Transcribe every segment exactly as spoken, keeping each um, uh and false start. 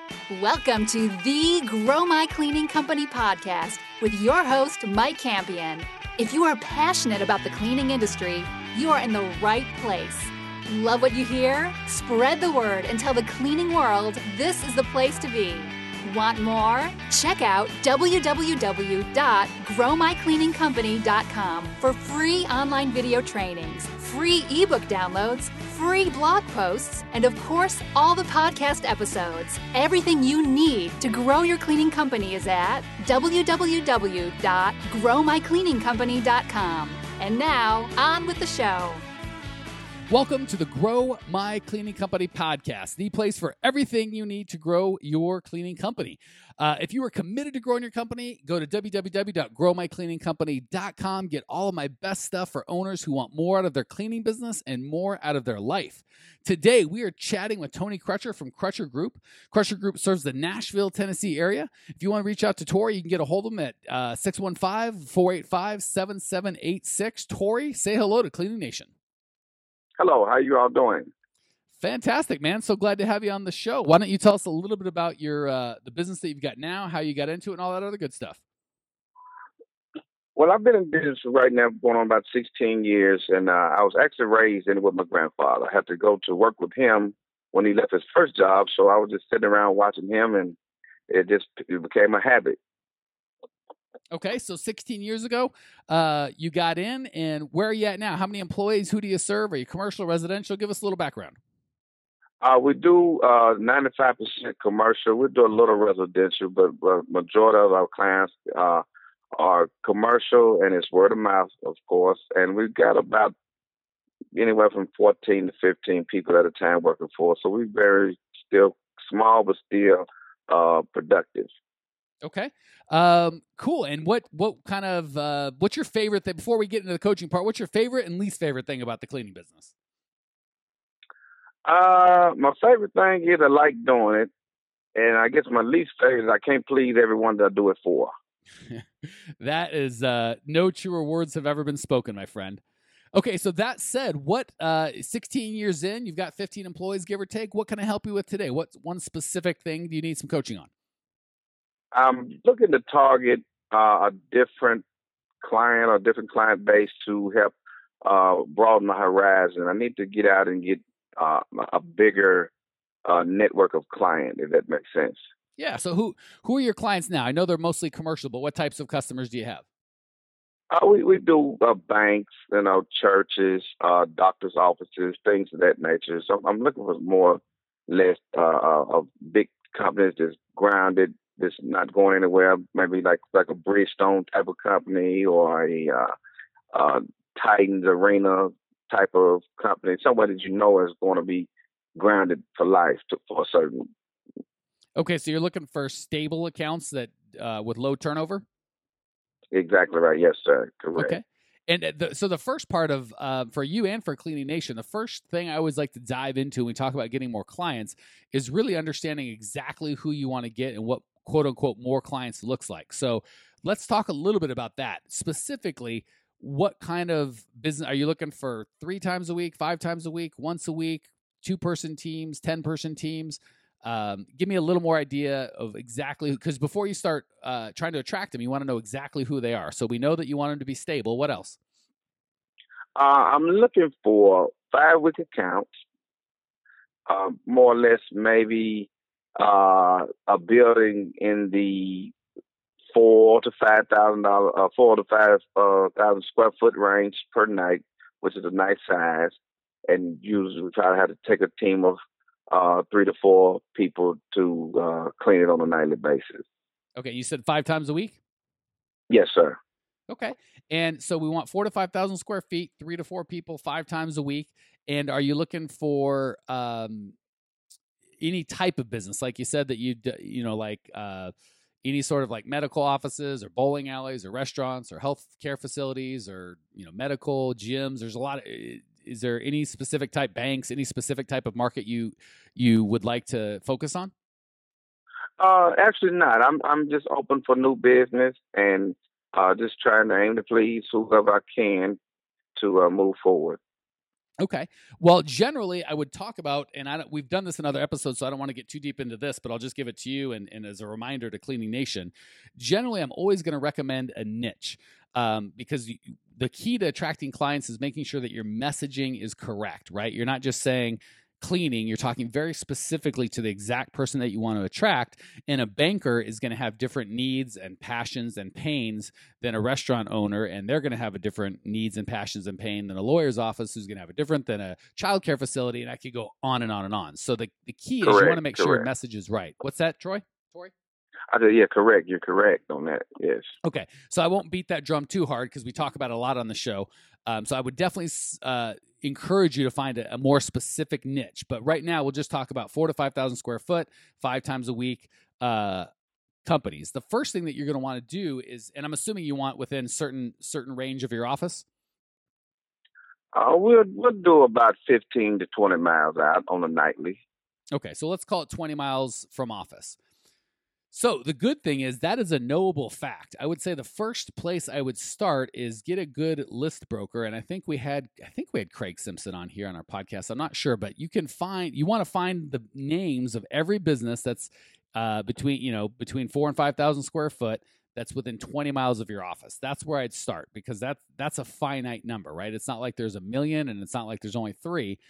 Welcome to the Grow My Cleaning Company podcast with your host, Mike Campion. If you are passionate about the cleaning industry, you are in the right place. Love what you hear? Spread the word and tell the cleaning world this is the place to be. Want more? Check out w w w dot grow my cleaning company dot com for free online video trainings, free ebook downloads, free blog posts, and of course, all the podcast episodes. Everything you need to grow your cleaning company is at w w w dot grow my cleaning company dot com. And now, on with the show. Welcome to the Grow My Cleaning Company podcast, the place for everything you need to grow your cleaning company. Uh, if you are committed to growing your company, go to w w w dot grow my cleaning company dot com. Get all of my best stuff for owners who want more out of their cleaning business and more out of their life. Today, we are chatting with Tony Crutcher from Crutcher Group. Crutcher Group serves the Nashville, Tennessee area. If you want to reach out to Tori, you can get a hold of him at uh, six one five, four eight five, seven seven eight six. Tori, say hello to Cleaning Nation. Hello, how you all doing? Fantastic, man. So glad to have you on the show. Why don't you tell us a little bit about your uh, the business that you've got now, how you got into it, and all that other good stuff? Well, I've been in business right now going on about sixteen years, and uh, I was actually raised in it with my grandfather. I had to go to work with him when he left his first job, so I was just sitting around watching him, and it just it became a habit. Okay, so sixteen years ago, uh, you got in, and where are you at now? How many employees? Who do you serve? Are you commercial, residential? Give us a little background. Uh, we do uh, ninety-five percent commercial. We do a little residential, but uh, majority of our clients uh, are commercial, and it's word of mouth, of course. And we've got about anywhere from fourteen to fifteen people at a time working for us. So we're very still small, but still uh, productive. Okay. Um, cool. And what, what kind of, uh, what's your favorite thing, before we get into the coaching part, what's your favorite and least favorite thing about the cleaning business? Uh, my favorite thing is I like doing it. And I guess my least favorite is I can't please everyone that I do it for. That is, uh, no truer words have ever been spoken, my friend. Okay. So that said, what, uh, sixteen years in, you've got fifteen employees, give or take. What can I help you with today? What's one specific thing do you need some coaching on? I'm looking to target uh, a different client or different client base to help uh, broaden my horizon. I need to get out and get uh, a bigger uh, network of clients, if that makes sense. Yeah. So who who are your clients now? I know they're mostly commercial, but what types of customers do you have? Uh, we, we do uh, banks, you know, churches, uh, doctors' offices, things of that nature. So I'm looking for more or less uh, of big companies that's grounded, that's not going anywhere, maybe like like a Bridgestone type of company or a uh, uh, Titans Arena type of company, somebody that you know is going to be grounded for life to, for a certain. Okay, so you're looking for stable accounts that uh, with low turnover? Exactly right. Yes, sir. Correct. Okay. And the, so the first part of, uh, for you and for Cleaning Nation, the first thing I always like to dive into when we talk about getting more clients is really understanding exactly who you want to get and what quote unquote more clients looks like. So let's talk a little bit about that. Specifically, what kind of business are you looking for? Three times a week, five times a week, once a week, two person teams, ten person teams? Um, give me a little more idea of exactly, because before you start uh, trying to attract them, you want to know exactly who they are. So we know that you want them to be stable. What else? Uh, I'm looking for five week accounts, uh, more or less maybe uh, a building in the four to five thousand dollar, uh, four to five uh, thousand square foot range per night, which is a nice size. And usually we try to have to take a team of uh, three to four people to uh, clean it on a nightly basis. Okay, you said five times a week? Yes, sir. Okay, and so we want four to five thousand square feet, three to four people, five times a week. And are you looking for um, any type of business, like you said that you you know like uh, any sort of like medical offices or bowling alleys or restaurants or health care facilities or you know medical gyms? There's a lot of. Is there any specific type banks, any specific type of market you you would like to focus on? Uh, actually not. I'm I'm just open for new business and uh, just trying to aim to please whoever I can to uh, move forward. Okay. Well, generally, I would talk about, and I don't, we've done this in other episodes, so I don't want to get too deep into this, but I'll just give it to you and, and as a reminder to Cleaning Nation. Generally, I'm always going to recommend a niche um, because you, the key to attracting clients is making sure that your messaging is correct, right? You're not just saying cleaning, you're talking very specifically to the exact person that you want to attract. And a banker is going to have different needs and passions and pains than a restaurant owner, and they're going to have a different needs and passions and pain than a lawyer's office, who's going to have a different than a childcare facility, and I could go on and on and on. So the, the key correct, is you want to make correct. sure your message is right. What's that, Troy? Tori? I said, yeah, correct. You're correct on that. Yes. Okay. So I won't beat that drum too hard because we talk about it a lot on the show. Um, so I would definitely uh, encourage you to find a, a more specific niche. But right now, we'll just talk about four to five thousand square foot, five times a week uh, companies. The first thing that you're going to want to do is, and I'm assuming you want within certain certain range of your office. Uh, we'll we'll do about fifteen to twenty miles out on a nightly. Okay, so let's call it twenty miles from office. So the good thing is that is a knowable fact. I would say the first place I would start is get a good list broker. And I think we had, I think we had Craig Simpson on here on our podcast. I'm not sure, but you can find, you want to find the names of every business that's uh, between, you know, between four and five thousand square foot that's within twenty miles of your office. That's where I'd start because that's, that's a finite number, right? It's not like there's a million and it's not like there's only three.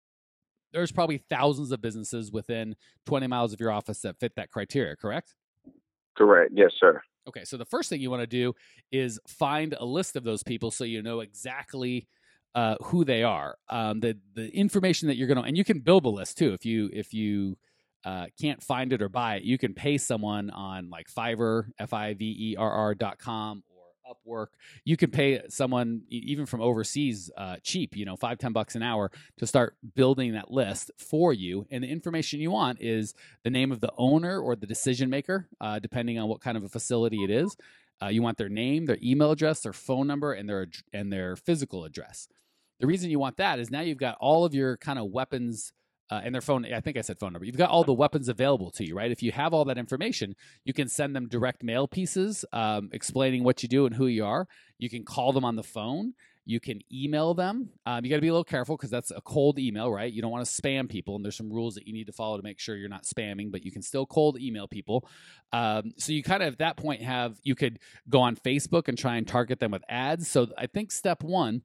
There's probably thousands of businesses within twenty miles of your office that fit that criteria, correct? Correct. Yes, sir. Okay, so the first thing you want to do is find a list of those people so you know exactly uh, who they are. Um, the the information that you're going to, and you can build a list too. If you if you uh, can't find it or buy it, you can pay someone on like Fiverr, F I V E R R dot com. Upwork. You can pay someone even from overseas uh, cheap, you know, five, ten bucks an hour to start building that list for you. And the information you want is the name of the owner or the decision maker, uh, depending on what kind of a facility it is. Uh, you want their name, their email address, their phone number, and their and their physical address. The reason you want that is now you've got all of your kind of weapons Uh, and their phone, I think I said phone number. You've got all the weapons available to you, right? If you have all that information, you can send them direct mail pieces um, explaining what you do and who you are. You can call them on the phone. You can email them. Um, you got to be a little careful because that's a cold email, right? You don't want to spam people, and there's some rules that you need to follow to make sure you're not spamming, but you can still cold email people. Um, so you kind of at that point have, you could go on Facebook and try and target them with ads. So I think step one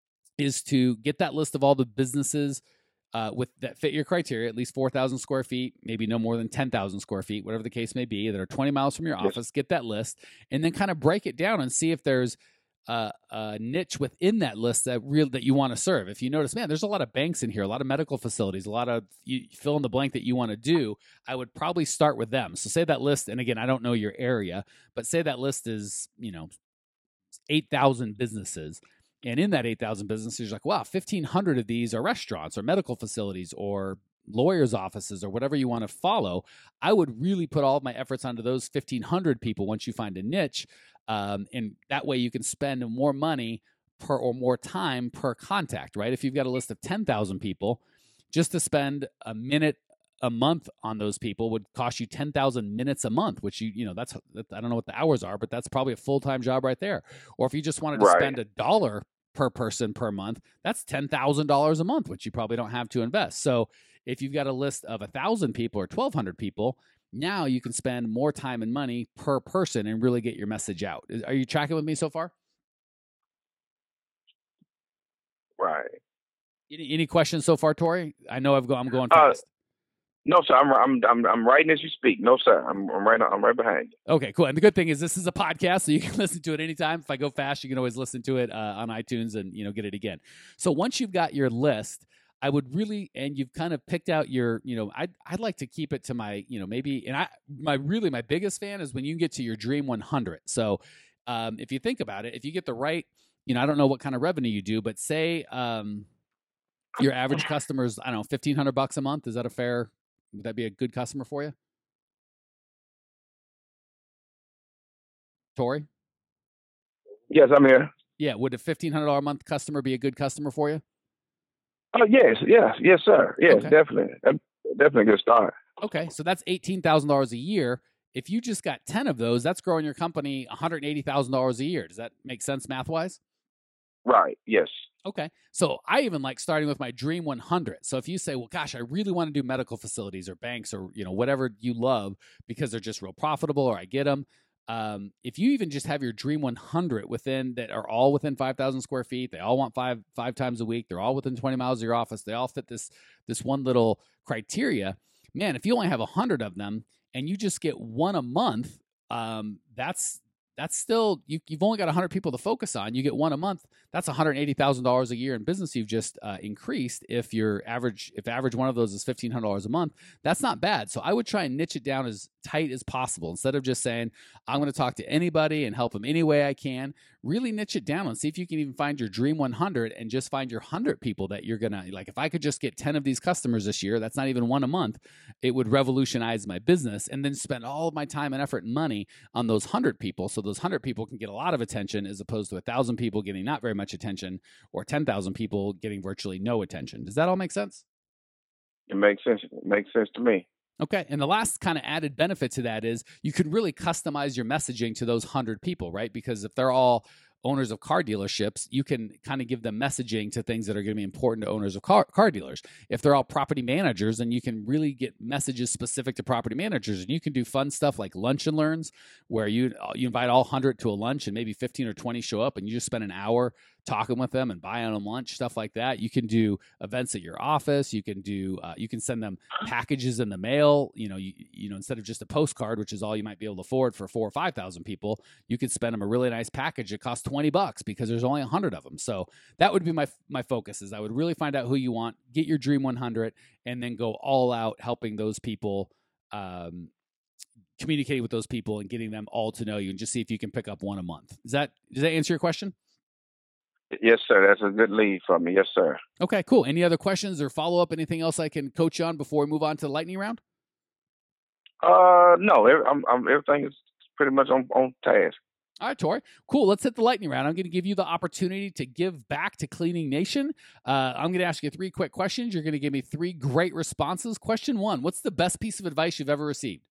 is to get that list of all the businesses Uh, with that fit your criteria, at least four thousand square feet, maybe no more than ten thousand square feet, whatever the case may be, that are twenty miles from your Yes. office. Get that list and then kind of break it down and see if there's uh, a niche within that list that real that you want to serve. If you notice, man, there's a lot of banks in here, a lot of medical facilities, a lot of you fill in the blank that you want to do. I would probably start with them. So say that list, and again, I don't know your area, but say that list is, you know, eight thousand businesses. And in that eight thousand businesses, you're like, wow, fifteen hundred of these are restaurants or medical facilities or lawyers' offices or whatever you want to follow. I would really put all of my efforts onto those fifteen hundred people once you find a niche. Um, and that way you can spend more money per or more time per contact, right? If you've got a list of ten thousand people, just to spend a minute a month on those people would cost you ten thousand minutes a month, which you, you know, that's, I don't know what the hours are, but that's probably a full-time job right there. Or if you just wanted to Right. spend a dollar per person per month, that's ten thousand dollars a month, which you probably don't have to invest. So if you've got a list of a thousand people or twelve hundred people, now you can spend more time and money per person and really get your message out. Are you tracking with me so far? Right. Any, any questions so far, Tori? I know I've go, I'm going Uh, fast. No, sir. I'm I'm I'm I'm writing as you speak. No, sir. I'm I'm right. I'm right behind you. Okay, cool. And the good thing is this is a podcast, so you can listen to it anytime. If I go fast, you can always listen to it uh, on iTunes and, you know, get it again. So once you've got your list, I would really, and you've kind of picked out your, you know, I'd, I'd like to keep it to my, you know, maybe, and I, my really, my biggest fan is when you get to your dream one hundred. So um, if you think about it, if you get the right, you know, I don't know what kind of revenue you do, but say um, your average customer's, I don't know, fifteen hundred bucks a month. Is that a fair, would that be a good customer for you? Tori? Yes, I'm here. Yeah. Would a fifteen hundred dollars a month customer be a good customer for you? Oh, yes, yes, yes, sir. Yes, Okay. definitely. That's definitely a good start. Okay. So that's eighteen thousand dollars a year. If you just got ten of those, that's growing your company one hundred eighty thousand dollars a year. Does that make sense math wise? Right. Yes. Okay. So I even like starting with my Dream one hundred. So if you say, well, gosh, I really want to do medical facilities or banks or, you know, whatever you love because they're just real profitable or I get them. Um, if you even just have your Dream one hundred within that are all within five thousand square feet, they all want five, five times a week. They're all within twenty miles of your office. They all fit this, this one little criteria, man. If you only have a hundred of them and you just get one a month, um, that's, that's still, you, you've only got one hundred people to focus on. You get one a month. That's one hundred eighty thousand dollars a year in business you've just uh, increased. If your average, if average one of those is fifteen hundred dollars a month, that's not bad. So I would try and niche it down as tight as possible. Instead of just saying, I'm going to talk to anybody and help them any way I can, really niche it down and see if you can even find your Dream one hundred and just find your one hundred people that you're going to, like, if I could just get ten of these customers this year, that's not even one a month, it would revolutionize my business, and then spend all of my time and effort and money on those one hundred people. So those one hundred people can get a lot of attention as opposed to one thousand people getting not very much attention or ten thousand people getting virtually no attention. Does that all make sense? It makes sense. It makes sense to me. Okay. And the last kind of added benefit to that is you can really customize your messaging to those one hundred people, right? Because if they're all owners of car dealerships, you can kind of give them messaging to things that are going to be important to owners of car, car dealers. If they're all property managers, then you can really get messages specific to property managers. And you can do fun stuff like lunch and learns, where you you invite all one hundred to a lunch and maybe fifteen or twenty show up and you just spend an hour talking with them and buying them lunch, stuff like that. You can do events at your office. You can do, uh, you can send them packages in the mail. You know, you, you know, instead of just a postcard, which is all you might be able to afford for four or five thousand people, you could spend them a really nice package that costs twenty bucks because there's only a hundred of them. So that would be my, my focus is I would really find out who you want, get your Dream one hundred, and then go all out helping those people, um, communicating with those people and getting them all to know you, and just see if you can pick up one a month. Does that, does that answer your question? Yes, sir. That's a good lead from me. Yes, sir. Okay, cool. Any other questions or follow up? Anything else I can coach you on before we move on to the lightning round? Uh, no, I'm, I'm, everything is pretty much on, on task. All right, Tori. Cool. Let's hit the lightning round. I'm going to give you the opportunity to give back to Cleaning Nation. Uh, I'm going to ask you three quick questions. You're going to give me three great responses. Question one, what's the best piece of advice you've ever received?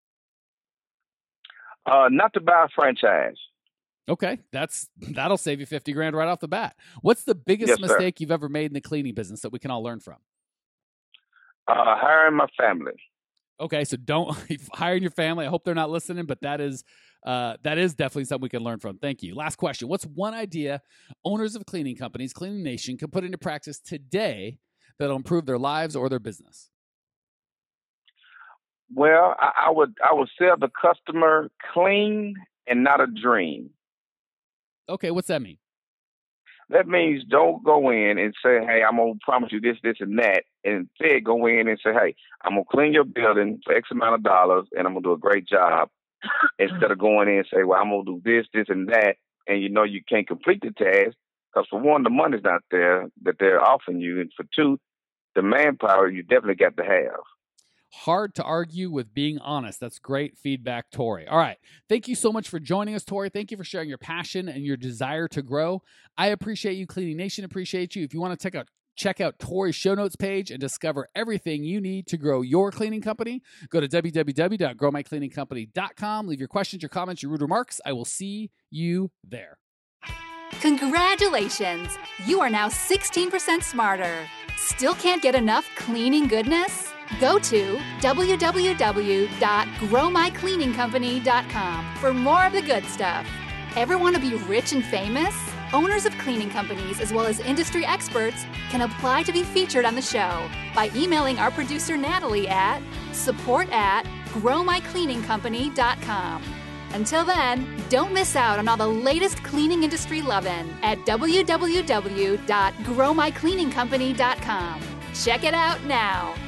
Uh, not to buy a franchise. Okay, that's that'll save you fifty grand right off the bat. What's the biggest yes, mistake sir. you've ever made in the cleaning business that we can all learn from? Uh, hiring my family. Okay, so don't hire your family. I hope they're not listening, but that is uh, that is definitely something we can learn from. Thank you. Last question. What's one idea owners of cleaning companies, Cleaning Nation, can put into practice today that'll improve their lives or their business? Well, I, I would I would sell the customer clean and not a dream. Okay, what's that mean? That means don't go in and say, hey, I'm going to promise you this, this, and that. And instead go in and say, hey, I'm going to clean your building for X amount of dollars, and I'm going to do a great job. Instead of going in and say, well, I'm going to do this, this, and that. And you know you can't complete the task because, for one, the money's not there that they're offering you. And for two, the manpower you definitely got to have. Hard to argue with being honest. That's great feedback, Tori. All right. Thank you so much for joining us, Tori. Thank you for sharing your passion and your desire to grow. I appreciate you. Cleaning Nation appreciate you. If you want to check out check out Tori's show notes page and discover everything you need to grow your cleaning company, go to w w w dot grow my cleaning company dot com. Leave your questions, your comments, your rude remarks. I will see you there. Congratulations! You are now sixteen percent smarter. Still can't get enough cleaning goodness? Go to w w w dot grow my cleaning company dot com for more of the good stuff. Ever want to be rich and famous? Owners of cleaning companies as well as industry experts can apply to be featured on the show by emailing our producer Natalie at support at grow my cleaning company dot com. Until then, don't miss out on all the latest cleaning industry lovin' at w w w dot grow my cleaning company dot com. Check it out now.